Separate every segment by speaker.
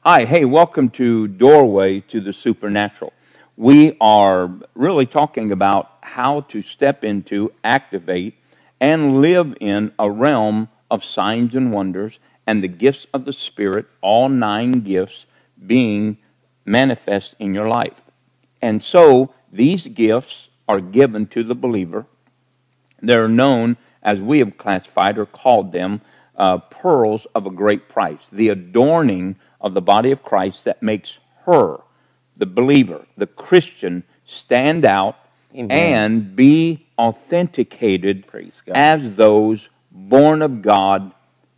Speaker 1: Hi, hey, welcome to Doorway to the Supernatural. We are really talking about how to step into, activate, and live in a realm of signs and wonders and the gifts of the Spirit, all 9 gifts being manifest in your life. And so these gifts are given to the believer. They're known, as we have classified or called them, pearls of a great price, the adorning of the body of Christ that makes her, the believer, the Christian, stand out.
Speaker 2: Amen.
Speaker 1: And be authenticated as those born of God,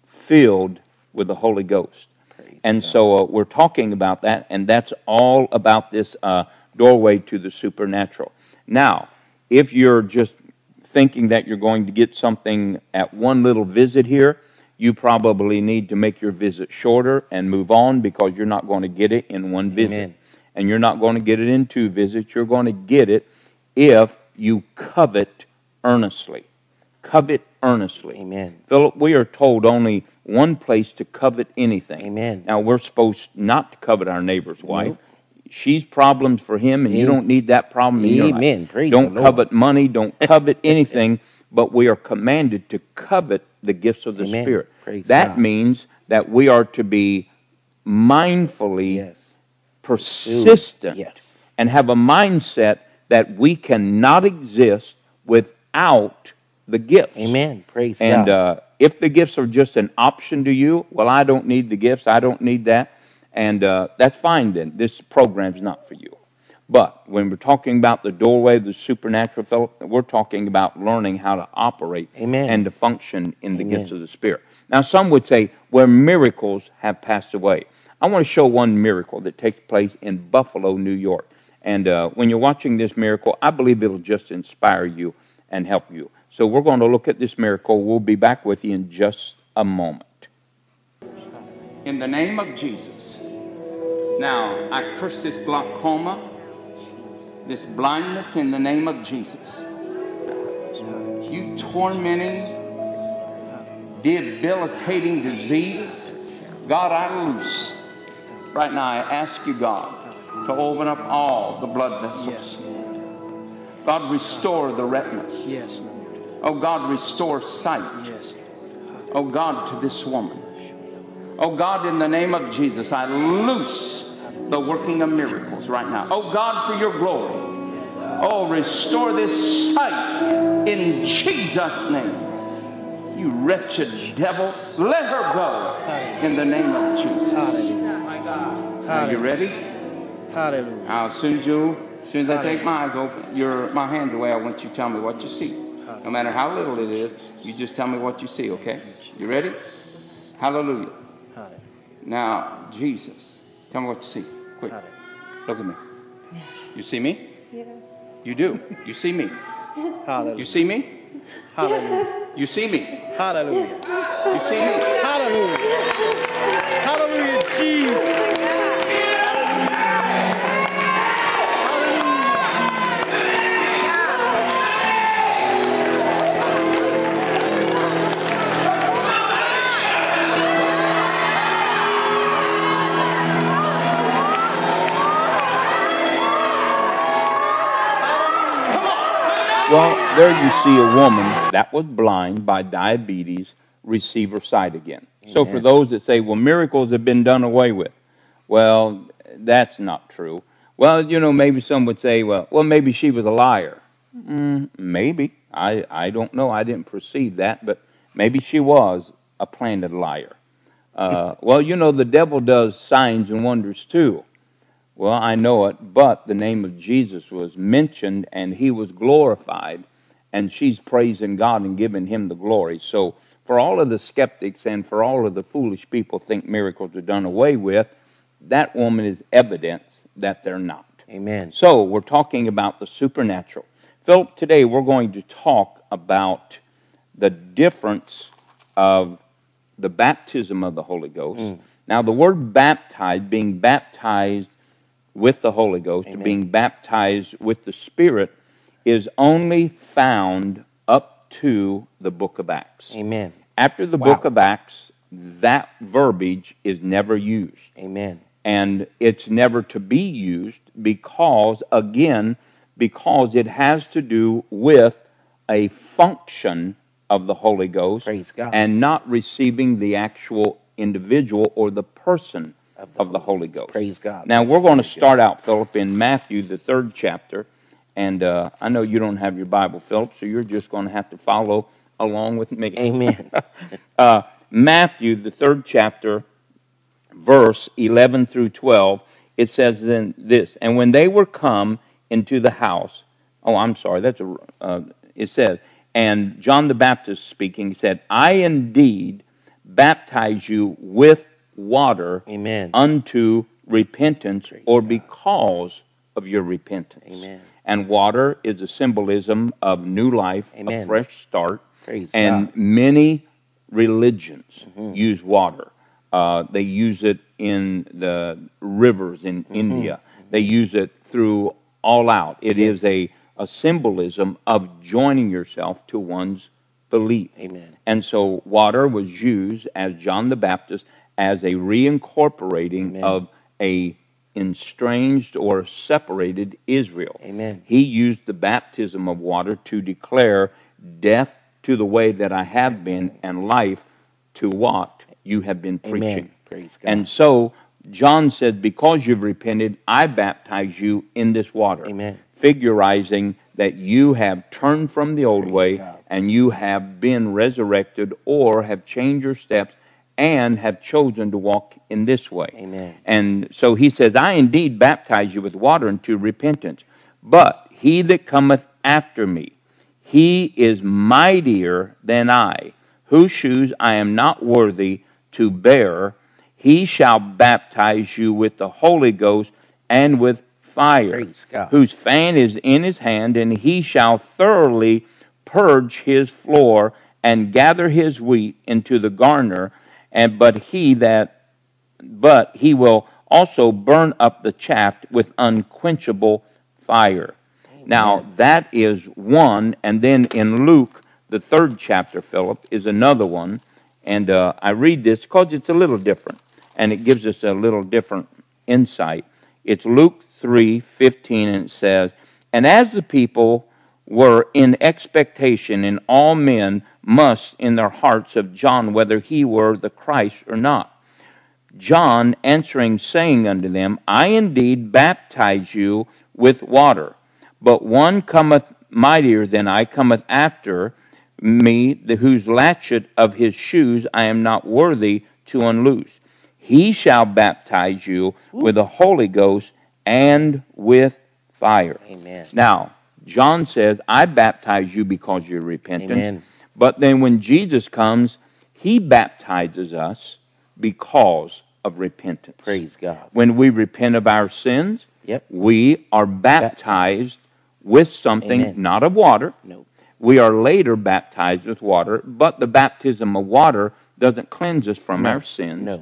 Speaker 1: filled with the Holy Ghost. And so we're talking about that, and that's all about this doorway to the supernatural. Now, if you're just thinking that you're going to get something at one little visit here, you probably need to make your visit shorter and move on, because you're not going to get it in one visit.
Speaker 2: Amen.
Speaker 1: And you're not going to get it in 2 visits. You're going to get it if you covet earnestly. Covet earnestly.
Speaker 2: Amen.
Speaker 1: Philip, we are told only one place to covet anything.
Speaker 2: Amen.
Speaker 1: Now, we're supposed not to covet our neighbor's wife.
Speaker 2: Nope.
Speaker 1: She's problems for him, and you don't need that problem in your life.
Speaker 2: Amen. Praise
Speaker 1: Don't
Speaker 2: the Lord.
Speaker 1: covet money. Don't covet anything. But we are commanded to covet the gifts of the
Speaker 2: Amen.
Speaker 1: Spirit.
Speaker 2: Praise
Speaker 1: That
Speaker 2: God.
Speaker 1: means that we are to be mindfully
Speaker 2: Yes.
Speaker 1: persistent
Speaker 2: Yes.
Speaker 1: and have a mindset that we cannot exist without the gifts.
Speaker 2: Amen. Praise
Speaker 1: And
Speaker 2: God.
Speaker 1: if the gifts are just an option to you, well, I don't need the gifts. I don't need that. And that's fine then. This program's not for you. But when we're talking about the doorway of the supernatural, Philip, we're talking about learning how to operate
Speaker 2: Amen.
Speaker 1: and to function in the
Speaker 2: Amen.
Speaker 1: gifts of the Spirit. Now, some would say, where miracles have passed away. I want to show one miracle that takes place in Buffalo, New York. And when you're watching this miracle, I believe it'll just inspire you and help you. So we're going to look at this miracle. We'll be back with you in just a moment. In the name of Jesus. Now, I curse this glaucoma, this blindness in the name of Jesus. You tormenting, debilitating disease, God, I loose. Right now, I ask you, God, to open up all the blood vessels.
Speaker 3: Yes.
Speaker 1: God, restore the retinas.
Speaker 3: Yes, Lord.
Speaker 1: Oh, God, restore sight.
Speaker 3: Yes.
Speaker 1: Oh, God, to this woman. Oh, God, in the name of Jesus, I loose the working of miracles right now. Oh, God, for your glory. Oh, restore this sight in Jesus' name. You wretched devil, let her go in the name of Jesus.
Speaker 3: Hallelujah.
Speaker 1: Are you ready?
Speaker 3: Hallelujah.
Speaker 1: Now, as soon as I take my eyes open, my hands away, I want you to tell me what you see. No matter how little it is, you just tell me what you see, okay? You ready? Hallelujah.
Speaker 3: Hallelujah.
Speaker 1: Now, Jesus, tell me what you see. Quick. Look at me. You see me?
Speaker 4: Yeah.
Speaker 1: You do. You see me.
Speaker 3: Hallelujah.
Speaker 1: You see me?
Speaker 3: Hallelujah.
Speaker 1: You see me.
Speaker 3: Hallelujah.
Speaker 1: You see me.
Speaker 3: Hallelujah. Hallelujah, Jesus.
Speaker 1: Well, there you see a woman that was blind by diabetes receive her sight again. So for
Speaker 2: Amen.
Speaker 1: those that say, well, miracles have been done away with, well, that's not true. Well, maybe some would say, well, maybe she was a liar. Maybe. I don't know. I didn't perceive that, but maybe she was a planted liar. Well, the devil does signs and wonders too. Well, I know it, but the name of Jesus was mentioned and he was glorified, and she's praising God and giving him the glory. So for all of the skeptics and for all of the foolish people think miracles are done away with, that woman is evidence that they're not.
Speaker 2: Amen.
Speaker 1: So we're talking about the supernatural. Philip, today we're going to talk about the difference of the baptism of the Holy Ghost. Now, the word baptized, being baptized with the Holy Ghost,
Speaker 2: Amen.
Speaker 1: being baptized with the Spirit, is only found up to the book of Acts.
Speaker 2: Amen.
Speaker 1: After the
Speaker 2: Wow.
Speaker 1: book of Acts, that verbiage is never used.
Speaker 2: Amen.
Speaker 1: and it's never to be used because it has to do with a function of the Holy Ghost,
Speaker 2: Praise God.
Speaker 1: and not receiving the actual individual or the person of the Holy Ghost.
Speaker 2: Praise God.
Speaker 1: Now,
Speaker 2: That's
Speaker 1: we're going to
Speaker 2: very good.
Speaker 1: start out, Philip, in Matthew, the 3rd chapter. And I know you don't have your Bible, Philip, so you're just going to have to follow along with me.
Speaker 2: Amen.
Speaker 1: Matthew, the 3rd chapter, verse 11 through 12, it says then this, and when they were come into the house, it says, and John the Baptist speaking said, I indeed baptize you with water
Speaker 2: Amen.
Speaker 1: unto repentance,
Speaker 2: Praise
Speaker 1: or
Speaker 2: God.
Speaker 1: because of your repentance.
Speaker 2: Amen.
Speaker 1: And water is a symbolism of new life,
Speaker 2: Amen.
Speaker 1: a fresh start.
Speaker 2: Praise
Speaker 1: And
Speaker 2: God.
Speaker 1: many religions
Speaker 2: Mhm.
Speaker 1: use water. They use it in the rivers in India. They use it through all out. It is
Speaker 2: Yes.
Speaker 1: a symbolism of joining yourself to one's belief.
Speaker 2: Amen.
Speaker 1: And so water was used as John the Baptist as a reincorporating
Speaker 2: Amen.
Speaker 1: of a estranged or separated Israel.
Speaker 2: Amen.
Speaker 1: He used the baptism of water to declare death to the way that I have been and life to what you have been preaching.
Speaker 2: Amen. Praise God.
Speaker 1: And so John said, because you've repented, I baptize you in this water.
Speaker 2: Amen.
Speaker 1: Figurizing that you have turned from the old
Speaker 2: Praise
Speaker 1: way
Speaker 2: God.
Speaker 1: and you have been resurrected or have changed your steps and have chosen to walk in this way.
Speaker 2: Amen.
Speaker 1: And so he says, I indeed baptize you with water unto repentance, but he that cometh after me, he is mightier than I, whose shoes I am not worthy to bear. He shall baptize you with the Holy Ghost and with fire,
Speaker 2: Praise God.
Speaker 1: whose fan is in his hand, and he shall thoroughly purge his floor and gather his wheat into the garner, but he will also burn up the chaff with unquenchable fire. Now, that is one, and then in Luke, the 3rd chapter, Philip, is another one. And I read this because it's a little different, and it gives us a little different insight. It's Luke 3:15, and it says, and as the people were in expectation, and all men must in their hearts of John whether he were the Christ or not. John answering, saying unto them, I indeed baptize you with water, but one cometh mightier than I, cometh after me, whose latchet of his shoes I am not worthy to unloose. He shall baptize you with the Holy Ghost and with fire.
Speaker 2: Amen.
Speaker 1: Now, John says, I baptize you because you're repentant.
Speaker 2: Amen.
Speaker 1: But then when Jesus comes, he baptizes us because of repentance.
Speaker 2: Praise God.
Speaker 1: When we repent of our sins,
Speaker 2: Yep.
Speaker 1: we are baptized with something,
Speaker 2: Amen.
Speaker 1: not of water.
Speaker 2: No.
Speaker 1: We are later baptized with water, but the baptism of water doesn't cleanse us from
Speaker 2: No.
Speaker 1: our sins.
Speaker 2: No.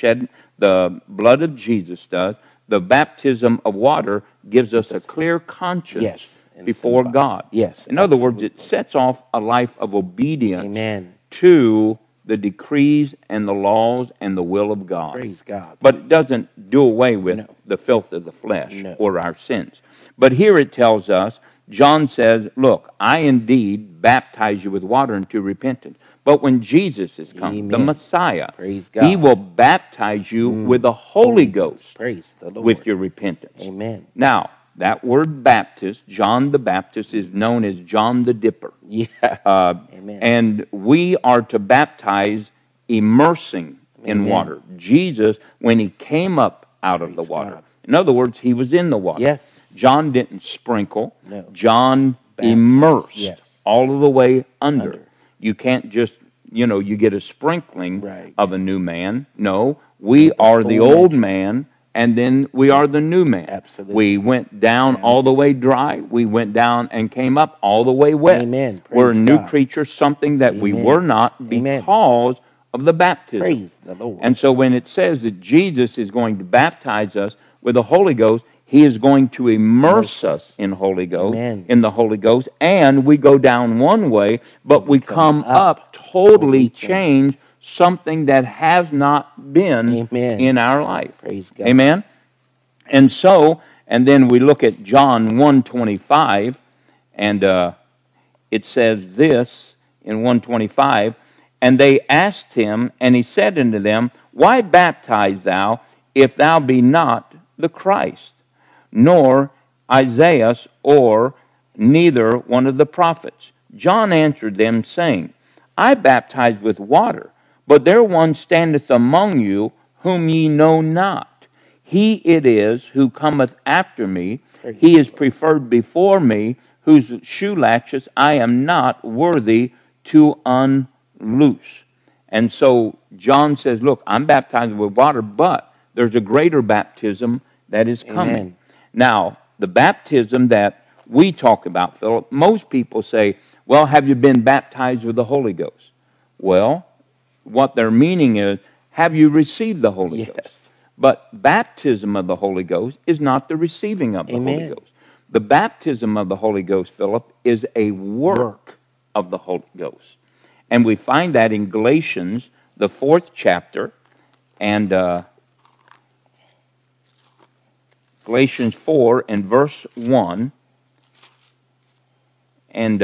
Speaker 1: The blood of Jesus does. The baptism of water gives us a clear conscience
Speaker 2: Yes. And
Speaker 1: before
Speaker 2: somebody-
Speaker 1: God.
Speaker 2: Yes.
Speaker 1: In other words, it
Speaker 2: absolutely.
Speaker 1: sets off a life of obedience
Speaker 2: Amen.
Speaker 1: to the decrees and the laws and the will of God.
Speaker 2: Praise God.
Speaker 1: But it doesn't do away with
Speaker 2: No.
Speaker 1: the filth of the flesh
Speaker 2: No.
Speaker 1: or our sins. But here it tells us, John says, look, I indeed baptize you with water unto repentance. But when Jesus is come, the
Speaker 2: Amen.
Speaker 1: Messiah,
Speaker 2: Praise God.
Speaker 1: he will baptize you with the Holy Ghost
Speaker 2: Praise the Lord.
Speaker 1: with your repentance.
Speaker 2: Amen.
Speaker 1: Now, that word Baptist, John the Baptist, is known as John the Dipper.
Speaker 2: Yeah. Amen.
Speaker 1: And we are to baptize immersing in
Speaker 2: Amen.
Speaker 1: water. Jesus, when he came up out of the
Speaker 2: Praise
Speaker 1: water,
Speaker 2: God.
Speaker 1: in other words, he was in the water.
Speaker 2: Yes.
Speaker 1: John didn't sprinkle.
Speaker 2: No.
Speaker 1: John
Speaker 2: Baptized.
Speaker 1: immersed
Speaker 2: Yes.
Speaker 1: all of the way under.
Speaker 2: Under.
Speaker 1: You can't just, you get a sprinkling
Speaker 2: Right.
Speaker 1: of a new man. No, we
Speaker 2: With the
Speaker 1: are the
Speaker 2: full
Speaker 1: old
Speaker 2: measure.
Speaker 1: man, and then we are the new man.
Speaker 2: Absolutely.
Speaker 1: We went down
Speaker 2: Down.
Speaker 1: all the way dry. We went down and came up all the way wet.
Speaker 2: Amen.
Speaker 1: We're a
Speaker 2: Praise
Speaker 1: new
Speaker 2: God.
Speaker 1: creature, something that we
Speaker 2: Amen.
Speaker 1: were not
Speaker 2: Amen.
Speaker 1: because of the baptism.
Speaker 2: Praise the Lord.
Speaker 1: And so when it says that Jesus is going to baptize us with the Holy Ghost, he is going to immerse us in Holy Ghost,
Speaker 2: Amen.
Speaker 1: in the Holy Ghost, and we go down one way, but we come up totally
Speaker 2: totally
Speaker 1: changed, something that has not been
Speaker 2: Amen.
Speaker 1: in our life.
Speaker 2: Praise God.
Speaker 1: Amen? And so, and then we look at John 1:25, and it says this in 1:25, and they asked him, and he said unto them, Why baptize thou, if thou be not the Christ, nor Isaiah, or neither one of the prophets? John answered them, saying, I baptize with water, but there one standeth among you, whom ye know not. He it is who cometh after me. He is preferred before me, whose shoe latches I am not worthy to unloose. And so John says, look, I'm baptized with water, but there's a greater baptism that is coming.
Speaker 2: Amen.
Speaker 1: Now, the baptism that we talk about, Philip, most people say, well, have you been baptized with the Holy Ghost? Well, what their meaning is, have you received the Holy
Speaker 2: Yes.
Speaker 1: Ghost? But baptism of the Holy Ghost is not the receiving of the Holy
Speaker 2: Amen.
Speaker 1: Ghost. The baptism of the Holy Ghost, Philip, is a work of the Holy Ghost. And we find that in Galatians, the 4th chapter, and Galatians 4 and verse 1, and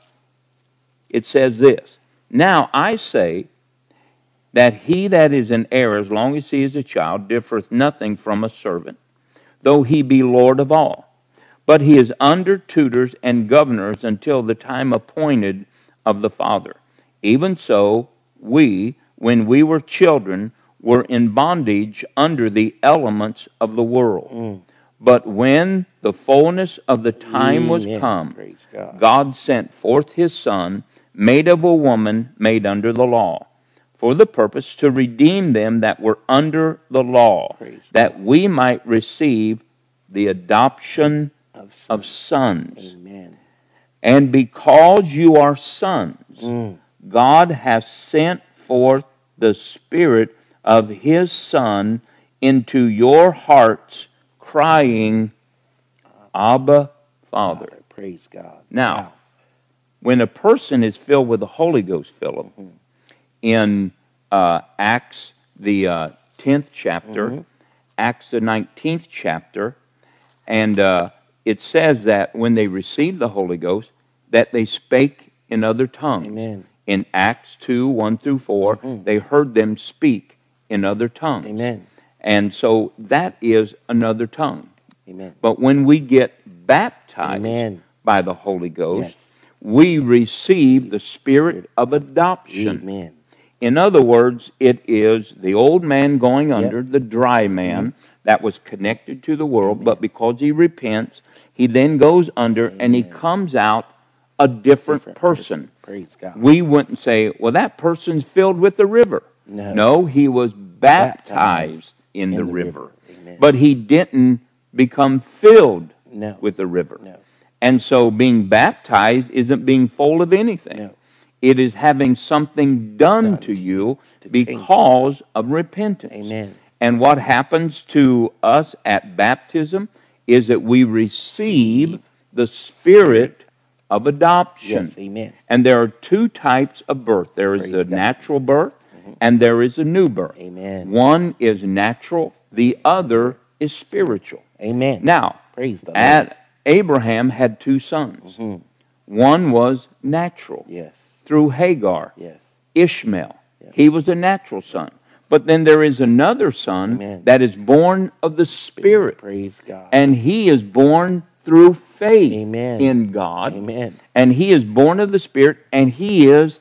Speaker 1: it says this, Now I say that he that is an heir, as long as he is a child, differeth nothing from a servant, though he be Lord of all. But he is under tutors and governors until the time appointed of the Father. Even so, we, when we were children, were in bondage under the elements of the world. But when the fullness of the time was
Speaker 2: Amen.
Speaker 1: come,
Speaker 2: Praise God.
Speaker 1: God sent forth his Son, made of a woman, made under the law, for the purpose to redeem them that were under the law,
Speaker 2: Praise
Speaker 1: that we might receive the adoption of sons.
Speaker 2: Amen.
Speaker 1: And because you are sons, God hath sent forth the Spirit of his Son into your hearts, crying, Abba, Father.
Speaker 2: Praise God.
Speaker 1: Now,
Speaker 2: Wow.
Speaker 1: when a person is filled with the Holy Ghost, Philip, in Acts, the 10th chapter, Acts, the 19th chapter, and it says that when they received the Holy Ghost, that they spake in other tongues.
Speaker 2: Amen.
Speaker 1: In Acts 2, 1 through 4, they heard them speak in other tongues.
Speaker 2: Amen.
Speaker 1: And so that is another tongue.
Speaker 2: Amen.
Speaker 1: But when we get baptized
Speaker 2: Amen.
Speaker 1: by the Holy Ghost,
Speaker 2: Yes.
Speaker 1: we receive the spirit of adoption.
Speaker 2: Amen.
Speaker 1: In other words, it is the old man going under, the dry man that was connected to the world, but because he repents, he then goes under and he comes out a different person.
Speaker 2: Praise God.
Speaker 1: We wouldn't say, well, that person's filled with the river.
Speaker 2: No.
Speaker 1: He was baptized in the river.
Speaker 2: Amen.
Speaker 1: But he didn't become filled
Speaker 2: No.
Speaker 1: with the river.
Speaker 2: No.
Speaker 1: And so being baptized isn't being full of anything.
Speaker 2: No.
Speaker 1: It is having something done to you because of repentance.
Speaker 2: Amen.
Speaker 1: And what happens to us at baptism is that we receive the spirit of adoption.
Speaker 2: Yes. Amen.
Speaker 1: And there are two types of birth. There is
Speaker 2: Praise
Speaker 1: the
Speaker 2: God.
Speaker 1: natural birth and there is a new birth.
Speaker 2: Amen.
Speaker 1: One is natural, the other is spiritual.
Speaker 2: Amen.
Speaker 1: Now,
Speaker 2: Praise the Lord.
Speaker 1: Abraham had two sons. One was natural
Speaker 2: Yes.
Speaker 1: through Hagar,
Speaker 2: Yes.
Speaker 1: Ishmael.
Speaker 2: Yes.
Speaker 1: He was a natural son. But then there is another son
Speaker 2: Amen.
Speaker 1: that is born of the Spirit.
Speaker 2: Praise God.
Speaker 1: And he is born through faith
Speaker 2: Amen.
Speaker 1: in God.
Speaker 2: Amen.
Speaker 1: And he is born of the Spirit, and he is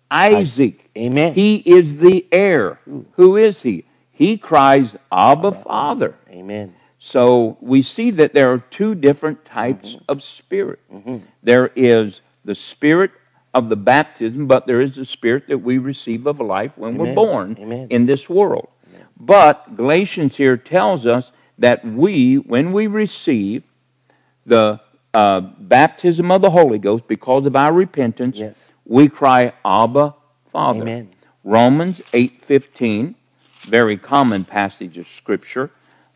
Speaker 1: Isaac.
Speaker 2: Amen.
Speaker 1: He is the heir. Who is he? He cries, Abba, Father.
Speaker 2: Amen.
Speaker 1: So we see that there are two different types of spirit. There is the spirit of the baptism, but there is the spirit that we receive of life when we're born in this world. But Galatians here tells us that we, when we receive the baptism of the Holy Ghost because of our repentance, we cry, Abba, Father.
Speaker 2: Amen.
Speaker 1: Romans 8:15, very common passage of Scripture.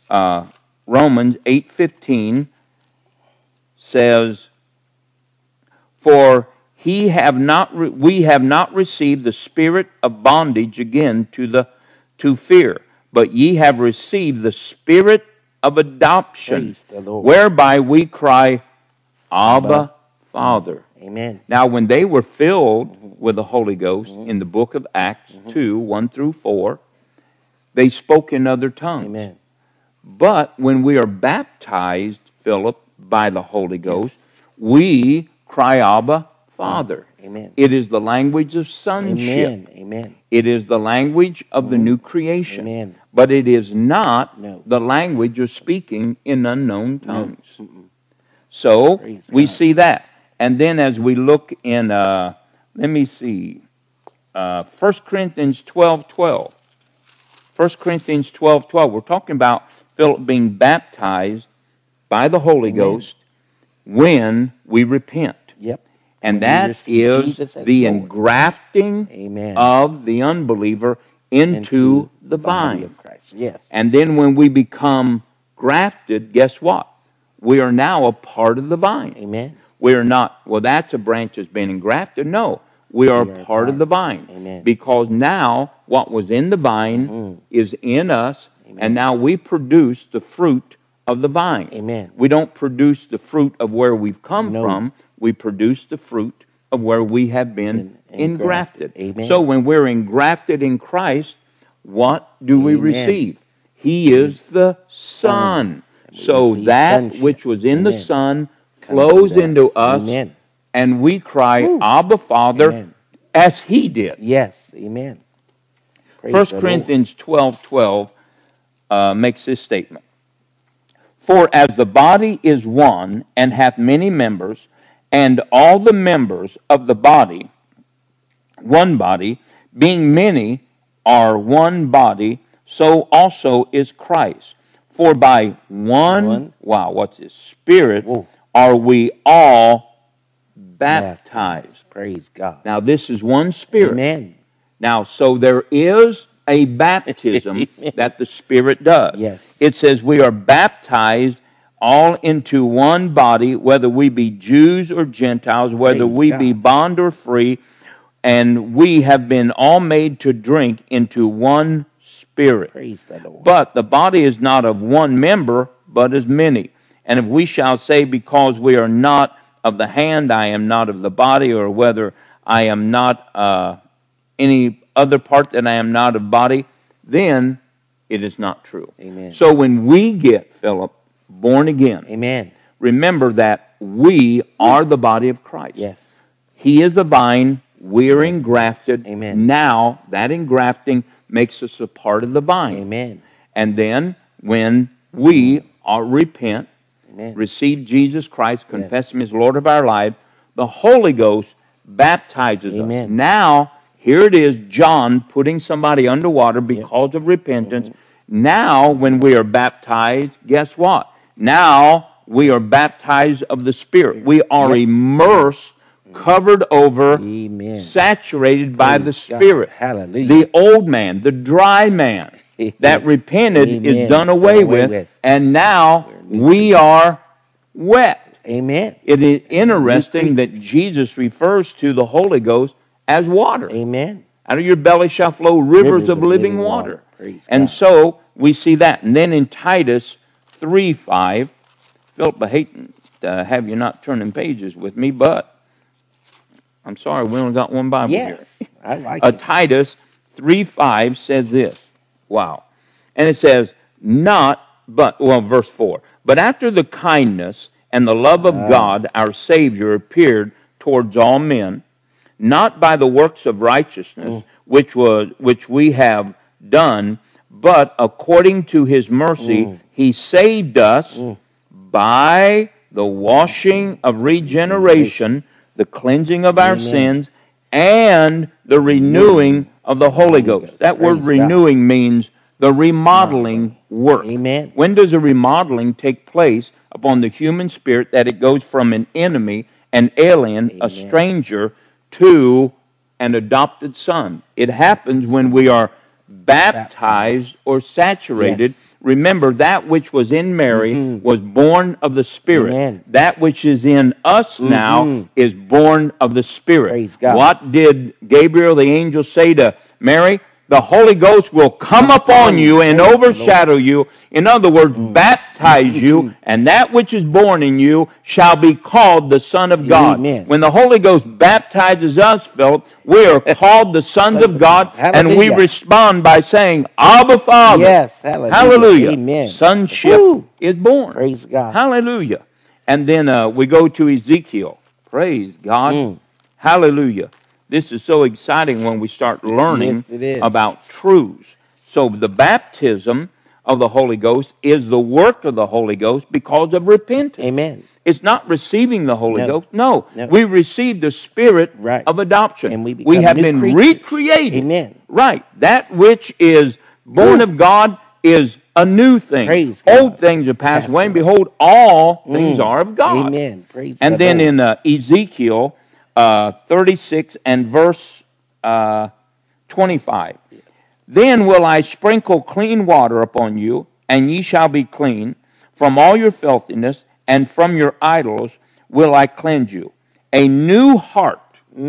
Speaker 1: Romans 8:15 says, For we have not received the spirit of bondage again to fear, but ye have received the spirit of adoption,
Speaker 2: Praise the Lord.
Speaker 1: whereby we cry, Abba,
Speaker 2: Abba,
Speaker 1: Father.
Speaker 2: Amen.
Speaker 1: Now, when they were filled with the Holy Ghost in the book of Acts 2, 1 through 4, they spoke in other tongues.
Speaker 2: Amen.
Speaker 1: But when we are baptized, Philip, by the Holy Ghost, we cry, Abba, Father.
Speaker 2: Amen.
Speaker 1: It is the language of sonship.
Speaker 2: Amen. Amen.
Speaker 1: It is the language of the new creation.
Speaker 2: Amen.
Speaker 1: But it is not
Speaker 2: No.
Speaker 1: the language of speaking in unknown
Speaker 2: No.
Speaker 1: tongues. So
Speaker 2: Praise
Speaker 1: we
Speaker 2: God.
Speaker 1: see that. And then as we look in, let me see, 1 Corinthians 12:12. 1 Corinthians 12:12. We're talking about Philip being baptized by the Holy
Speaker 2: Amen.
Speaker 1: Ghost when we repent.
Speaker 2: Yep.
Speaker 1: And
Speaker 2: When we
Speaker 1: that
Speaker 2: receive
Speaker 1: is
Speaker 2: Jesus as
Speaker 1: the
Speaker 2: Lord.
Speaker 1: engrafting
Speaker 2: Amen.
Speaker 1: of the unbeliever into the
Speaker 2: body
Speaker 1: vine.
Speaker 2: of Christ. Yes.
Speaker 1: And then when we become grafted, guess what? We are now a part of the vine.
Speaker 2: Amen.
Speaker 1: We are not, well, that's a branch that's been engrafted. No, we are a part of the vine.
Speaker 2: Amen.
Speaker 1: Because now what was in the vine is in us,
Speaker 2: Amen.
Speaker 1: and now we produce the fruit of the vine.
Speaker 2: Amen.
Speaker 1: We don't produce the fruit of where we've come
Speaker 2: No.
Speaker 1: from. We produce the fruit of where we have been engrafted.
Speaker 2: Amen.
Speaker 1: So when we're engrafted in Christ, what do we
Speaker 2: Amen.
Speaker 1: receive? He is the Son.
Speaker 2: And we
Speaker 1: So
Speaker 2: receive
Speaker 1: that
Speaker 2: sonship.
Speaker 1: which was in the
Speaker 2: Amen.
Speaker 1: Son
Speaker 2: Comes
Speaker 1: flows
Speaker 2: into
Speaker 1: into
Speaker 2: us.
Speaker 1: us,
Speaker 2: Amen.
Speaker 1: and we cry,
Speaker 2: Woo.
Speaker 1: Abba, Father,
Speaker 2: Amen.
Speaker 1: as He did.
Speaker 2: Yes. Amen. Praise
Speaker 1: 1
Speaker 2: the Lord.
Speaker 1: Corinthians 12:12 makes this statement. For as the body is one and hath many members, and all the members of the body, one body, being many, are one body, so also is Christ. For by one, wow, what's this? Spirit,
Speaker 2: Whoa.
Speaker 1: are we all baptized.
Speaker 2: Praise God.
Speaker 1: Now, this is one Spirit.
Speaker 2: Amen.
Speaker 1: Now, so there is a baptism that the Spirit does.
Speaker 2: Yes.
Speaker 1: It says we are baptized all into one body, whether we be Jews or Gentiles, whether
Speaker 2: Praise
Speaker 1: we
Speaker 2: God.
Speaker 1: be bond or free, and we have been all made to drink into one Spirit.
Speaker 2: Praise the Lord.
Speaker 1: But the body is not of one member, but is many. And if we shall say, because we are not of the hand, I am not of the body, or whether I am not any other part that I am not of body, then it is not true.
Speaker 2: Amen.
Speaker 1: So when we get, Philip, born again,
Speaker 2: Amen.
Speaker 1: remember that we are the body of Christ.
Speaker 2: Yes.
Speaker 1: He is the vine, we're engrafted.
Speaker 2: Amen.
Speaker 1: Now, that engrafting makes us a part of the vine.
Speaker 2: Amen.
Speaker 1: And then when we repent,
Speaker 2: Amen.
Speaker 1: receive Jesus Christ, confess
Speaker 2: Yes.
Speaker 1: Him as Lord of our life, the Holy Ghost baptizes us.
Speaker 2: Amen.
Speaker 1: Now, here it is, John putting somebody underwater because of repentance. Now, when we are baptized, guess what? Now, we are baptized of the Spirit. We are immersed, covered over,
Speaker 2: Amen.
Speaker 1: saturated by the
Speaker 2: Praise God.
Speaker 1: Spirit.
Speaker 2: Hallelujah.
Speaker 1: The old man, the dry man that repented
Speaker 2: Amen.
Speaker 1: is done away with, and now we are wet.
Speaker 2: Amen.
Speaker 1: It is interesting that Jesus refers to the Holy Ghost as water.
Speaker 2: Amen.
Speaker 1: Out of your belly shall flow rivers of living water.
Speaker 2: Praise
Speaker 1: And
Speaker 2: God.
Speaker 1: so we see that. And then in Titus 3:5, Philip, I hate to have you not turning pages with me, but I'm sorry, we only got one Bible here.
Speaker 2: Yes. I like it.
Speaker 1: Titus 3:5 says this. Wow. And it says, verse 4. But after the kindness and the love of God, our Savior, appeared towards all men, not by the works of righteousness, which we have done, but according to His mercy, He saved us by the washing of regeneration, the cleansing of our sins, and the renewing of the Holy Ghost. That word
Speaker 2: Praise God.
Speaker 1: renewing means the remodeling work.
Speaker 2: Amen.
Speaker 1: When does a remodeling take place upon the human spirit, that it goes from an enemy, an alien, a stranger, to an adopted son? It happens when we are baptized or saturated
Speaker 2: Yes.
Speaker 1: Remember, that which was in Mary was born of the Spirit.
Speaker 2: Amen.
Speaker 1: That which is in us now is born of the Spirit.
Speaker 2: Praise God.
Speaker 1: What did Gabriel the angel say to Mary? The Holy Ghost will come upon you and
Speaker 2: Praise the
Speaker 1: overshadow you. In other words, baptize you, and that which is born in you shall be called the Son of God.
Speaker 2: Amen.
Speaker 1: When the Holy Ghost baptizes us, Philip, we are called the sons of God, and we
Speaker 2: Hallelujah.
Speaker 1: respond by saying, Abba, Father.
Speaker 2: Yes, hallelujah.
Speaker 1: Hallelujah.
Speaker 2: Amen.
Speaker 1: Sonship
Speaker 2: Woo.
Speaker 1: is born.
Speaker 2: Praise God.
Speaker 1: Hallelujah. And then we go to Ezekiel. Praise God. Hallelujah. This is so exciting when we start learning
Speaker 2: Yes, it is.
Speaker 1: about truths. So the baptism of the Holy Ghost is the work of the Holy Ghost because of repentance.
Speaker 2: Amen.
Speaker 1: It's not receiving the Holy
Speaker 2: No.
Speaker 1: Ghost. No.
Speaker 2: No.
Speaker 1: We receive the Spirit
Speaker 2: Right.
Speaker 1: of adoption.
Speaker 2: And we become
Speaker 1: have
Speaker 2: new
Speaker 1: been
Speaker 2: creatures.
Speaker 1: recreated.
Speaker 2: Amen.
Speaker 1: Right. That which is born
Speaker 2: Woo.
Speaker 1: of God is a new thing.
Speaker 2: Praise God.
Speaker 1: Old things are passed
Speaker 2: Passed
Speaker 1: away, and
Speaker 2: away.
Speaker 1: behold, all things are of God.
Speaker 2: Amen. Praise
Speaker 1: And
Speaker 2: the
Speaker 1: then
Speaker 2: Lord.
Speaker 1: in Ezekiel 36 and verse 25, then will I sprinkle clean water upon you, and ye shall be clean. From all your filthiness and from your idols will I cleanse you. A new heart,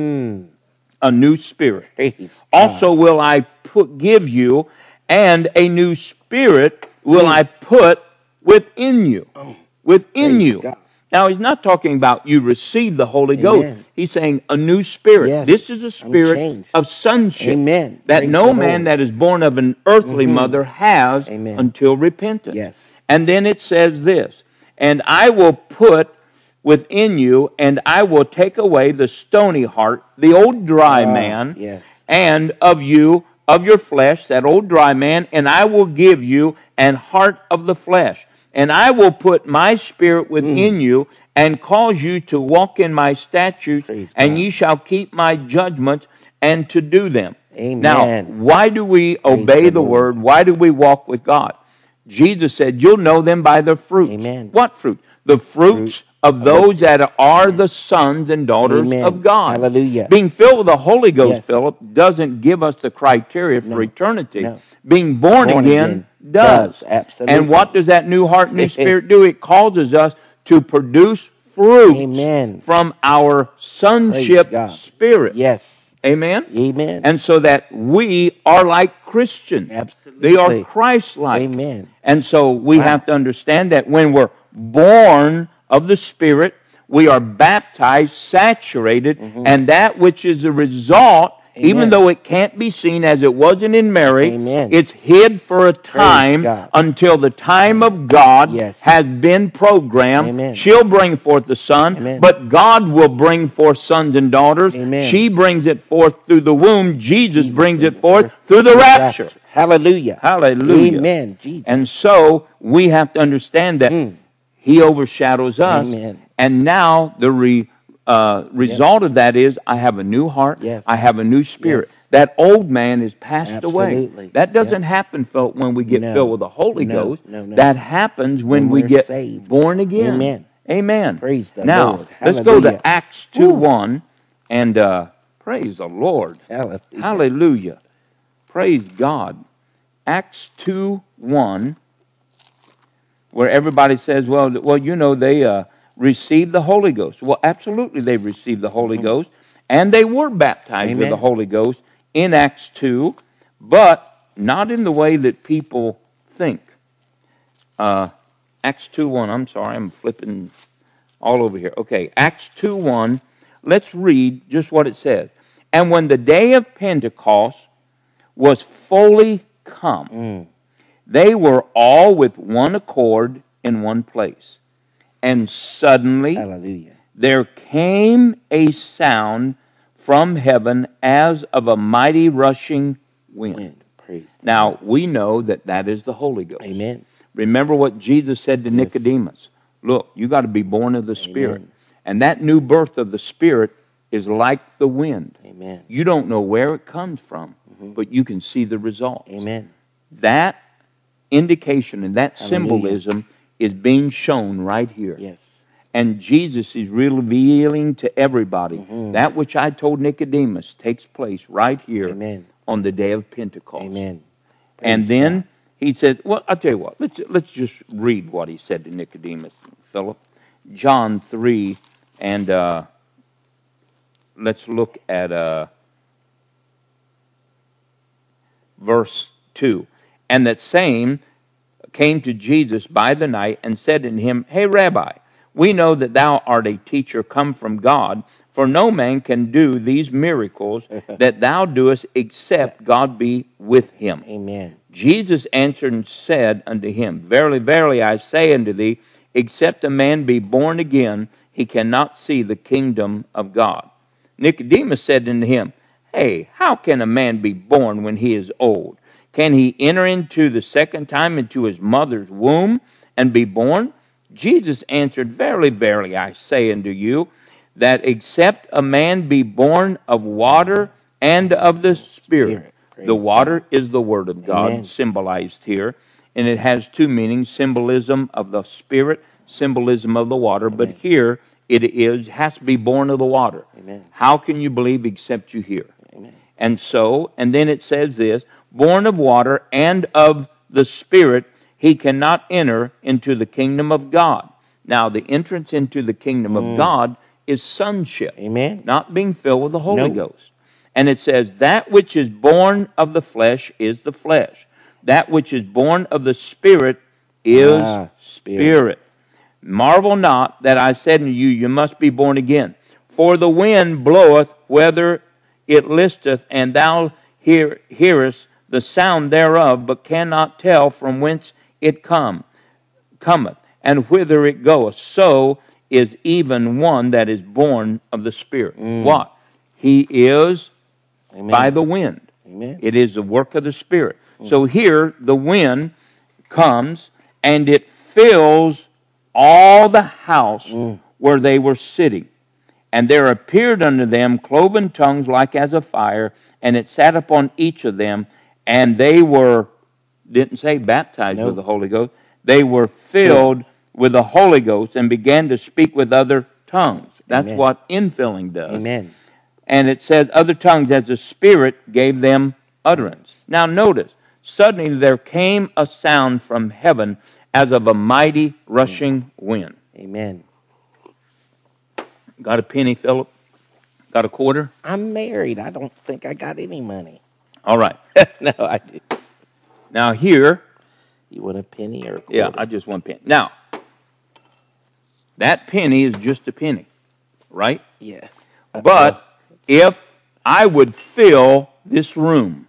Speaker 1: a new spirit.
Speaker 2: Praise God.
Speaker 1: Also will I give you, and a new spirit will I put within you. Within
Speaker 2: Praise
Speaker 1: you.
Speaker 2: God.
Speaker 1: Now, he's not talking about you receive the Holy
Speaker 2: Amen.
Speaker 1: Ghost. He's saying a new spirit.
Speaker 2: Yes,
Speaker 1: This is a
Speaker 2: I'm
Speaker 1: spirit
Speaker 2: changed.
Speaker 1: of sonship.
Speaker 2: Amen.
Speaker 1: That
Speaker 2: Praise
Speaker 1: no
Speaker 2: the
Speaker 1: man
Speaker 2: Lord.
Speaker 1: that is born of an earthly mother has
Speaker 2: Amen.
Speaker 1: until repentance.
Speaker 2: Yes.
Speaker 1: And then it says this, and I will put within you, and I will take away the stony heart, the old dry man,
Speaker 2: yes.
Speaker 1: and of you, of your flesh, that old dry man, and I will give you an heart of the flesh. And I will put my spirit within you, and cause you to walk in my statutes,
Speaker 2: Praise
Speaker 1: and
Speaker 2: God.
Speaker 1: ye shall keep my judgments, and to do them.
Speaker 2: Amen.
Speaker 1: Now, why do we obey
Speaker 2: the
Speaker 1: the
Speaker 2: Lord.
Speaker 1: word? Why do we walk with God? Jesus said, you'll know them by their fruits.
Speaker 2: Amen.
Speaker 1: What fruit? The fruits of those that are the sons and daughters
Speaker 2: Amen.
Speaker 1: of God.
Speaker 2: Hallelujah.
Speaker 1: Being filled with the Holy Ghost,
Speaker 2: Yes.
Speaker 1: Philip, doesn't give us the criteria for
Speaker 2: No.
Speaker 1: eternity.
Speaker 2: No.
Speaker 1: Being born again does.
Speaker 2: Absolutely.
Speaker 1: And what does that new heart, new spirit do? It causes us to produce fruits
Speaker 2: Amen.
Speaker 1: from our
Speaker 2: Praise
Speaker 1: sonship
Speaker 2: God.
Speaker 1: spirit.
Speaker 2: Yes.
Speaker 1: Amen?
Speaker 2: Amen.
Speaker 1: And so that we are like Christians.
Speaker 2: Absolutely.
Speaker 1: They are Christ-like.
Speaker 2: Amen.
Speaker 1: And so we
Speaker 2: Wow.
Speaker 1: have to understand that when we're born of the Spirit, we are baptized, saturated, and that which is the result, even
Speaker 2: Amen.
Speaker 1: though it can't be seen as it wasn't in Mary,
Speaker 2: Amen.
Speaker 1: it's hid for a time
Speaker 2: God.
Speaker 1: until the time of God
Speaker 2: Yes.
Speaker 1: has been programmed.
Speaker 2: Amen.
Speaker 1: She'll bring forth the Son,
Speaker 2: Amen.
Speaker 1: but God will bring forth sons and daughters.
Speaker 2: Amen.
Speaker 1: She brings it forth through the womb. Jesus brings it forth
Speaker 2: forth
Speaker 1: through the rapture.
Speaker 2: Hallelujah.
Speaker 1: Hallelujah.
Speaker 2: Amen. Jesus.
Speaker 1: And so we have to understand that He overshadows us.
Speaker 2: Amen.
Speaker 1: And now the result of that is I have a new heart.
Speaker 2: Yes.
Speaker 1: I have a new spirit.
Speaker 2: Yes.
Speaker 1: That old man is passed away.
Speaker 2: Absolutely.
Speaker 1: That doesn't happen when we get
Speaker 2: No.
Speaker 1: filled with the Holy
Speaker 2: No.
Speaker 1: Ghost.
Speaker 2: No.
Speaker 1: That happens when we
Speaker 2: we're
Speaker 1: get
Speaker 2: saved.
Speaker 1: born again.
Speaker 2: Amen.
Speaker 1: Amen.
Speaker 2: Praise the
Speaker 1: now,
Speaker 2: Lord.
Speaker 1: let's go
Speaker 2: Hallelujah.
Speaker 1: to Acts 2:1 and praise the Lord.
Speaker 2: Hallelujah.
Speaker 1: Hallelujah. Praise God. Acts 2:1, where everybody says, well, you know, they received the Holy Ghost. Well, absolutely they received the Holy Ghost, and they were baptized with the
Speaker 2: Amen.
Speaker 1: Holy Ghost in Acts 2, but not in the way that people think. Acts 2:1, I'm sorry, I'm flipping all over here. Okay, Acts 2:1, let's read just what it says. And when the day of Pentecost was fully come, they were all with one accord in one place. And suddenly
Speaker 2: Hallelujah.
Speaker 1: there came a sound from heaven as of a mighty rushing wind.
Speaker 2: Praise the
Speaker 1: Now, we know that that is the Holy Ghost.
Speaker 2: Amen.
Speaker 1: Remember what Jesus said to
Speaker 2: Yes.
Speaker 1: Nicodemus. Look, you got to be born of the Spirit.
Speaker 2: Amen.
Speaker 1: And that new birth of the Spirit is like the wind.
Speaker 2: Amen.
Speaker 1: You don't know where it comes from, but you can see the results.
Speaker 2: Amen.
Speaker 1: That indication and that
Speaker 2: Hallelujah.
Speaker 1: symbolism is being shown right here.
Speaker 2: Yes.
Speaker 1: And Jesus is revealing to everybody that which I told Nicodemus takes place right here
Speaker 2: Amen.
Speaker 1: on the day of Pentecost.
Speaker 2: Amen.
Speaker 1: And
Speaker 2: Praise
Speaker 1: then
Speaker 2: God.
Speaker 1: He said, well, I'll tell you what. Let's just read what he said to Nicodemus, Philip. John 3, and let's look at verse 2. And that same came to Jesus by the night and said unto him, Hey, Rabbi, we know that thou art a teacher come from God, for no man can do these miracles that thou doest except God be with him.
Speaker 2: Amen.
Speaker 1: Jesus answered and said unto him, Verily, verily, I say unto thee, except a man be born again, he cannot see the kingdom of God. Nicodemus said unto him, Hey, how can a man be born when he is old? Can he enter into the second time into his mother's womb and be born? Jesus answered, Verily, verily, I say unto you, that except a man be born of water and of the Spirit. The water is the Word of God,
Speaker 2: Amen.
Speaker 1: symbolized here, and it has two meanings, symbolism of the Spirit, symbolism of the water, but here it has to be born of the water.
Speaker 2: Amen.
Speaker 1: How can you believe except you hear?
Speaker 2: Amen.
Speaker 1: And then it says this, born of water and of the Spirit, he cannot enter into the kingdom of God. Now, the entrance into the kingdom of God is sonship,
Speaker 2: Amen.
Speaker 1: not being filled with the Holy
Speaker 2: No.
Speaker 1: Ghost. And it says, that which is born of the flesh is the flesh. That which is born of the Spirit is spirit. Marvel not that I said unto you, you must be born again. For the wind bloweth whither it listeth, and thou hearest the sound thereof, but cannot tell from whence it cometh, and whither it goeth. So is even one that is born of the Spirit. What? He is by the wind.
Speaker 2: Amen.
Speaker 1: It is the work of the Spirit. So here the wind comes and it fills all the house where they were sitting. And there appeared unto them cloven tongues like as of fire, and it sat upon each of them, and they were, didn't say baptized with the Holy Ghost, they were filled with the Holy Ghost and began to speak with other tongues. That's what infilling does.
Speaker 2: Amen.
Speaker 1: And it says, other tongues as the Spirit gave them utterance. Now notice, suddenly there came a sound from heaven as of a mighty rushing wind.
Speaker 2: Amen.
Speaker 1: Got a penny, Philip? Got a quarter?
Speaker 2: I'm married. I don't think I got any money.
Speaker 1: All right.
Speaker 2: No, I did.
Speaker 1: Now here,
Speaker 2: You want a penny or a quarter?
Speaker 1: yeah, I just want penny. Now, that penny is just a penny, right?
Speaker 2: Yes.
Speaker 1: But if I would fill this room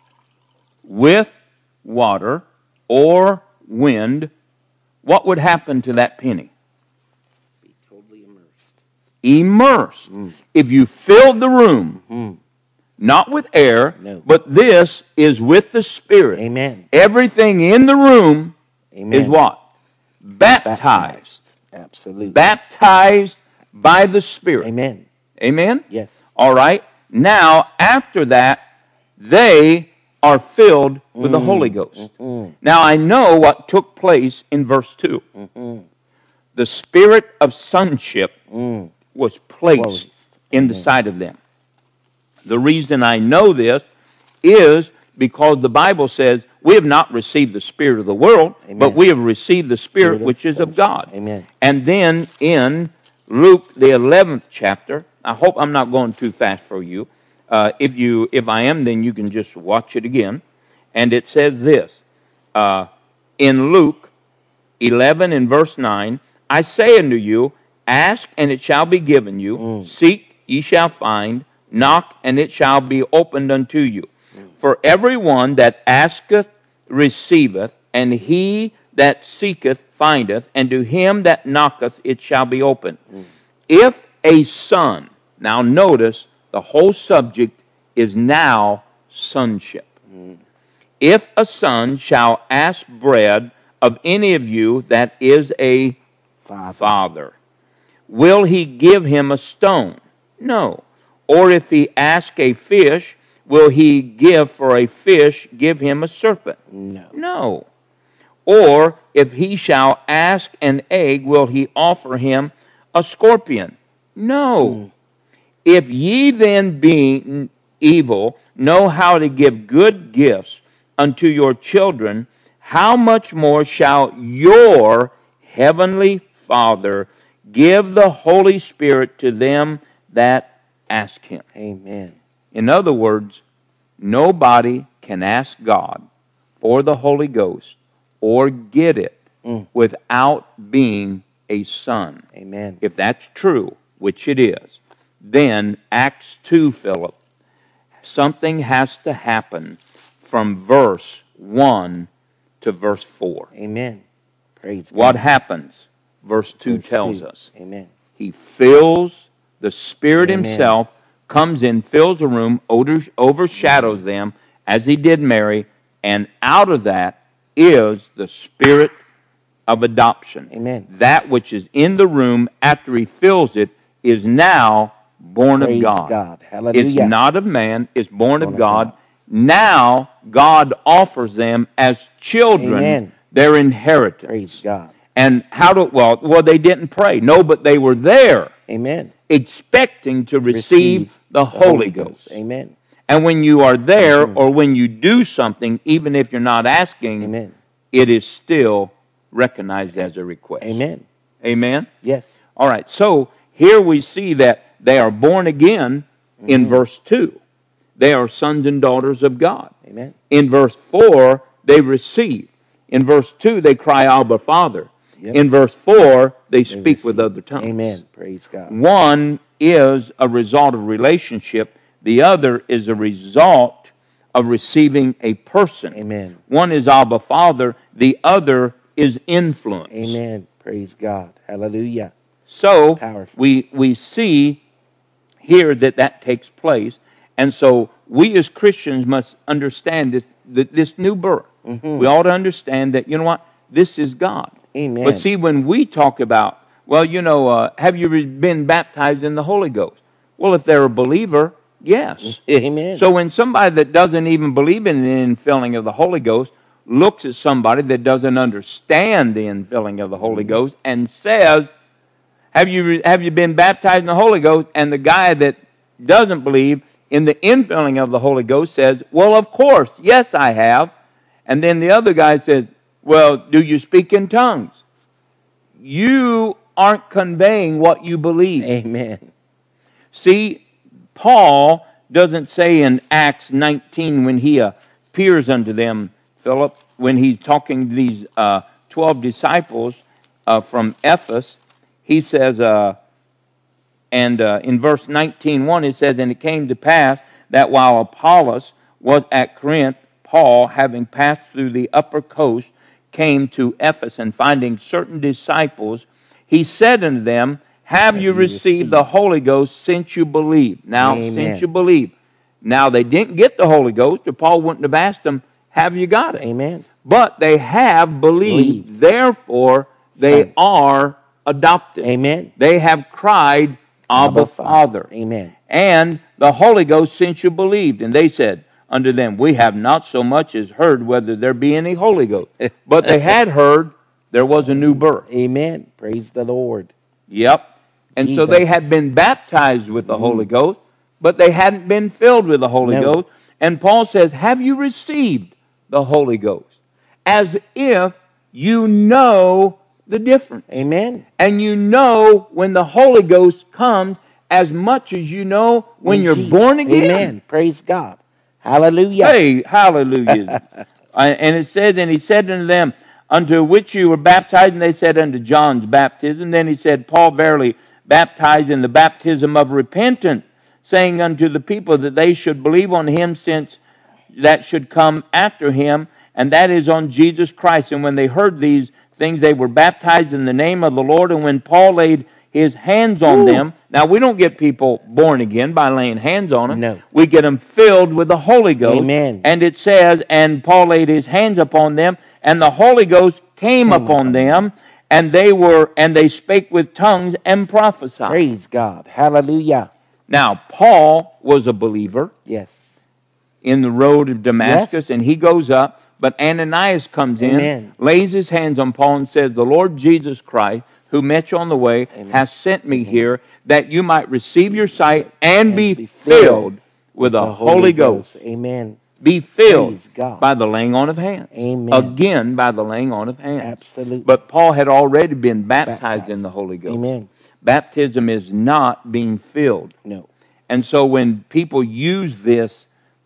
Speaker 1: with water or wind, what would happen to that penny?
Speaker 2: Be totally immersed.
Speaker 1: Immersed. If you filled the room, not with air,
Speaker 2: No.
Speaker 1: but this is with the Spirit.
Speaker 2: Amen.
Speaker 1: Everything in the room
Speaker 2: Amen.
Speaker 1: is what? Baptized.
Speaker 2: Absolutely.
Speaker 1: Baptized by the Spirit.
Speaker 2: Amen.
Speaker 1: Amen?
Speaker 2: Yes.
Speaker 1: All right. Now, after that, they are filled with the Holy Ghost. Now, I know what took place in verse 2. The spirit of sonship was placed in the side of them. The reason I know this is because the Bible says we have not received the spirit of the world, but we have received the spirit which is of God.
Speaker 2: Amen.
Speaker 1: And then in Luke, the 11th chapter, I hope I'm not going too fast for you. If I am, then you can just watch it again. And it says this, in Luke 11 and verse 9, I say unto you, ask and it shall be given you, seek ye shall find, knock and it shall be opened unto you. For everyone that asketh receiveth, and he that seeketh findeth, and to him that knocketh it shall be opened. If a son, now notice the whole subject is now sonship. If a son shall ask bread of any of you that is a father, will he give him a stone? No. Or if he ask a fish, will he give for a fish, give him a serpent?
Speaker 2: No.
Speaker 1: No. Or if he shall ask an egg, will he offer him a scorpion? No. If ye then, being evil, know how to give good gifts unto your children, how much more shall your heavenly Father give the Holy Spirit to them that ask him?
Speaker 2: Amen.
Speaker 1: In other words, nobody can ask God for the Holy Ghost or get it without being a son.
Speaker 2: Amen.
Speaker 1: If that's true, which it is, then Acts 2, Philip, something has to happen from verse 1 to verse 4.
Speaker 2: Amen. Praise
Speaker 1: What
Speaker 2: God.
Speaker 1: happens? Verse 2
Speaker 2: Verse
Speaker 1: tells
Speaker 2: 2.
Speaker 1: us.
Speaker 2: Amen.
Speaker 1: He fills, the Spirit
Speaker 2: Amen.
Speaker 1: himself comes in, fills the room, overshadows them, as he did Mary, and out of that is the Spirit of adoption.
Speaker 2: Amen.
Speaker 1: That which is in the room after he fills it is now born
Speaker 2: Praise
Speaker 1: of God.
Speaker 2: God. Hallelujah.
Speaker 1: It's not of man, it's born of
Speaker 2: Born of
Speaker 1: God.
Speaker 2: God.
Speaker 1: Now God offers them as children
Speaker 2: Amen.
Speaker 1: their inheritance.
Speaker 2: Praise God.
Speaker 1: And how do, well, they didn't pray. No, but they were there
Speaker 2: Amen.
Speaker 1: expecting to receive the Holy Ghost.
Speaker 2: Amen.
Speaker 1: And when you are there or when you do something, even if you're not asking,
Speaker 2: Amen.
Speaker 1: it is still recognized as a request.
Speaker 2: Amen.
Speaker 1: Amen?
Speaker 2: Yes.
Speaker 1: All right, so here we see that they are born again in verse 2. They are sons and daughters of God.
Speaker 2: Amen.
Speaker 1: In verse 4, they receive. In verse 2, they cry, Abba, Father.
Speaker 2: Yep.
Speaker 1: In verse 4, they
Speaker 2: They
Speaker 1: speak with
Speaker 2: receive.
Speaker 1: other tongues.
Speaker 2: Amen. Praise God.
Speaker 1: One is a result of relationship. The other is a result of receiving a person.
Speaker 2: Amen.
Speaker 1: One is Abba, Father. The other is influence.
Speaker 2: Amen. Praise God. Hallelujah.
Speaker 1: So
Speaker 2: Powerful.
Speaker 1: we see here that takes place. And so we as Christians must understand this new birth. We ought to understand that, you know what, this is God.
Speaker 2: Amen.
Speaker 1: But see, when we talk about, well, you know, have you been baptized in the Holy Ghost? Well, if they're a believer, yes.
Speaker 2: Amen.
Speaker 1: So when somebody that doesn't even believe in the infilling of the Holy Ghost looks at somebody that doesn't understand the infilling of the Holy Ghost and says, have you been baptized in the Holy Ghost? And the guy that doesn't believe in the infilling of the Holy Ghost says, well, of course, yes, I have. And then the other guy says, well, do you speak in tongues? You aren't conveying what you believe.
Speaker 2: Amen.
Speaker 1: See, Paul doesn't say in Acts 19 when he appears unto them, Philip, when he's talking to these 12 disciples from Ephesus, he says, in verse 19:1, it says, and it came to pass that while Apollos was at Corinth, Paul, having passed through the upper coast, came to Ephesus, and finding certain disciples, he said unto them, have you received the Holy Ghost since you believe? Now,
Speaker 2: Amen.
Speaker 1: since you believe. Now, they didn't get the Holy Ghost, or Paul wouldn't have asked them, have you got it?
Speaker 2: Amen.
Speaker 1: But they have believed.
Speaker 2: Believe.
Speaker 1: Therefore, they
Speaker 2: Sons.
Speaker 1: are adopted.
Speaker 2: Amen.
Speaker 1: They have cried, Abba, Father.
Speaker 2: Amen.
Speaker 1: And the Holy Ghost since you believed. And they said unto them, we have not so much as heard whether there be any Holy Ghost. But they had heard there was a new birth.
Speaker 2: Amen. Praise the Lord.
Speaker 1: Yep. And so they
Speaker 2: Jesus.
Speaker 1: had been baptized with the Holy Ghost, but they hadn't been filled with the Holy
Speaker 2: No.
Speaker 1: Ghost. And Paul says, have you received the Holy Ghost? As if you know the difference.
Speaker 2: Amen.
Speaker 1: And you know when the Holy Ghost comes as much as you know when you're
Speaker 2: Jesus.
Speaker 1: born again.
Speaker 2: Amen. Praise God. Hallelujah.
Speaker 1: Hey, hallelujah. And it says, and he said unto them, unto which you were baptized? And they said, unto John's baptism. Then he said, Paul verily baptized in the baptism of repentance, saying unto the people that they should believe on him since that should come after him, and that is on Jesus Christ. And when they heard these things, they were baptized in the name of the Lord. And when Paul laid his hands on them, now we don't get people born again by laying hands on them.
Speaker 2: No.
Speaker 1: We get them filled with the Holy Ghost.
Speaker 2: Amen.
Speaker 1: And it says, and Paul laid his hands upon them, and the Holy Ghost came upon them, and they spake with tongues and prophesied.
Speaker 2: Praise God. Hallelujah.
Speaker 1: Now, Paul was a believer
Speaker 2: Yes.
Speaker 1: in the road of Damascus,
Speaker 2: Yes.
Speaker 1: and he goes up, but Ananias comes
Speaker 2: Amen.
Speaker 1: in, lays his hands on Paul, and says, the Lord Jesus Christ, who met you on the way, has sent me here, that you might receive your sight and be filled with the Holy Ghost.
Speaker 2: Amen.
Speaker 1: be filled
Speaker 2: Praise God.
Speaker 1: by the laying on of hands.
Speaker 2: Amen.
Speaker 1: Again, by the laying on of hands.
Speaker 2: Absolutely.
Speaker 1: But Paul had already been baptized in the Holy Ghost.
Speaker 2: Amen.
Speaker 1: Baptism is not being filled.
Speaker 2: No.
Speaker 1: And so when people use this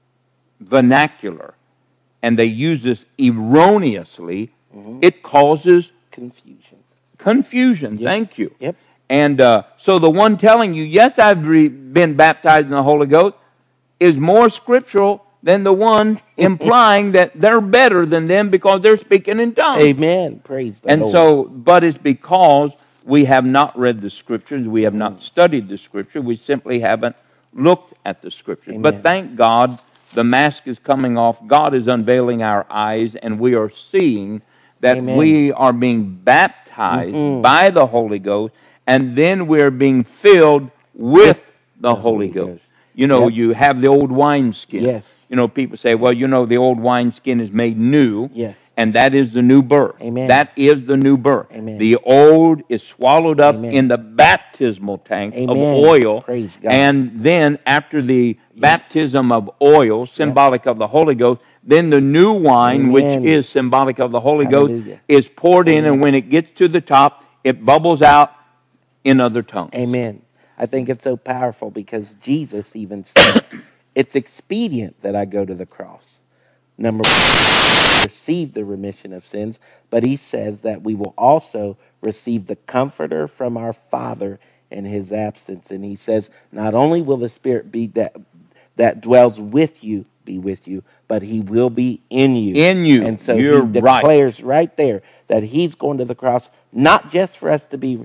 Speaker 1: vernacular and they use this erroneously, it causes
Speaker 2: Confusion.
Speaker 1: confusion.
Speaker 2: Yep.
Speaker 1: Thank you.
Speaker 2: Yep.
Speaker 1: And so the one telling you, yes, I've been baptized in the Holy Ghost, is more scriptural than the one implying that they're better than them because they're speaking in tongues.
Speaker 2: Amen. Praise the
Speaker 1: And
Speaker 2: Lord.
Speaker 1: so, but it's because we have not read the Scriptures, we have not studied the Scripture, we simply haven't looked at the Scriptures.
Speaker 2: Amen.
Speaker 1: But thank God, the mask is coming off, God is unveiling our eyes, and we are seeing that
Speaker 2: Amen.
Speaker 1: we are being baptized by the Holy Ghost, and then we're being filled with the Holy Ghost. You know,
Speaker 2: Yep.
Speaker 1: you have the old wineskin.
Speaker 2: Yes.
Speaker 1: You know, people say, well, you know, the old wineskin is made new.
Speaker 2: Yes.
Speaker 1: And that is the new birth.
Speaker 2: Amen.
Speaker 1: That is the new birth.
Speaker 2: Amen.
Speaker 1: The old is swallowed up
Speaker 2: Amen.
Speaker 1: in the baptismal tank of
Speaker 2: Amen.
Speaker 1: oil.
Speaker 2: Praise God.
Speaker 1: And then after the baptism of oil, symbolic of the Holy Ghost, then the new wine, which
Speaker 2: Amen.
Speaker 1: is symbolic of the Holy
Speaker 2: Hallelujah.
Speaker 1: Ghost, is poured in. And when it gets to the top, it bubbles out in other tongues.
Speaker 2: Amen. I think it's so powerful because Jesus even said, it's expedient that I go to the cross. Number one, receive the remission of sins, but he says that we will also receive the Comforter from our Father in his absence. And he says, not only will the Spirit be that dwells with you, be with you, but he will be in you.
Speaker 1: In you.
Speaker 2: And so
Speaker 1: You're
Speaker 2: he
Speaker 1: right.
Speaker 2: declares right there that he's going to the cross, not just for us to be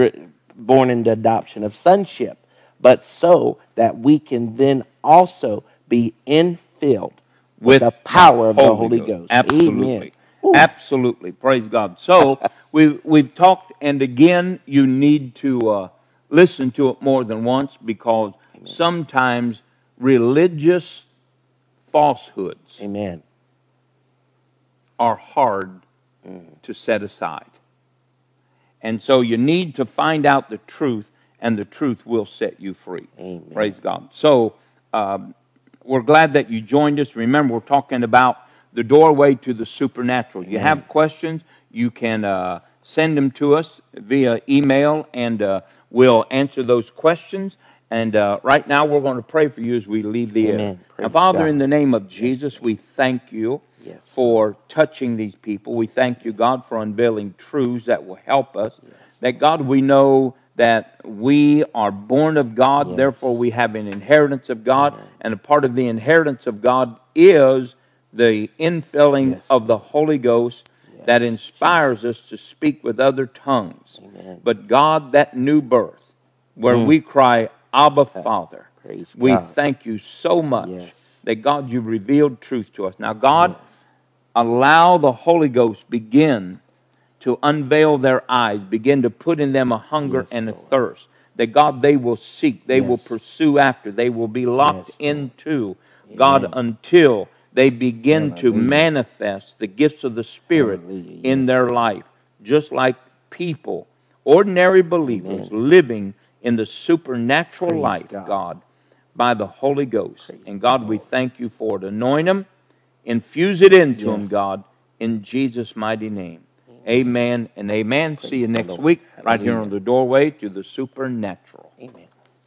Speaker 2: born into adoption of sonship, but so that we can then also be infilled with the power of the Holy Ghost.
Speaker 1: Absolutely.
Speaker 2: Amen. Ooh.
Speaker 1: Absolutely. Praise God. So we've talked, and again, you need to listen to it more than once because sometimes religious falsehoods
Speaker 2: Amen.
Speaker 1: are hard to set aside. And so you need to find out the truth, and the truth will set you free.
Speaker 2: Amen.
Speaker 1: Praise God. So we're glad that you joined us. Remember, we're talking about the doorway to the supernatural. You have questions, you can send them to us via email, and we'll answer those questions. And right now, we're going to pray for you as we leave the air.
Speaker 2: Amen.
Speaker 1: Now,
Speaker 2: Praise
Speaker 1: Father,
Speaker 2: God.
Speaker 1: in the name of Jesus, we thank you
Speaker 2: Yes.
Speaker 1: for touching these people. We thank you, God, for unveiling truths that will help us. That, God, we know that we are born of God, therefore we have an inheritance of God, and a part of the inheritance of God is the infilling of the Holy Ghost that inspires us to speak with other tongues.
Speaker 2: Amen.
Speaker 1: But God, that new birth, where we cry, Abba, Father,
Speaker 2: Praise
Speaker 1: we
Speaker 2: God.
Speaker 1: thank you so much
Speaker 2: Yes.
Speaker 1: that, God, you revealed truth to us. Now, God, allow the Holy Ghost begin to unveil their eyes, begin to put in them a hunger and a thirst. That, God, they will seek, they will pursue after, they will be locked into, God, until they begin to manifest the gifts of the Spirit in their life. Just like people, ordinary believers living in the supernatural life, God, by the Holy Ghost. And God, we thank you for it. Anoint them, infuse it into them, God, in Jesus' mighty name. Amen and amen. See you next week right here on the doorway to the supernatural.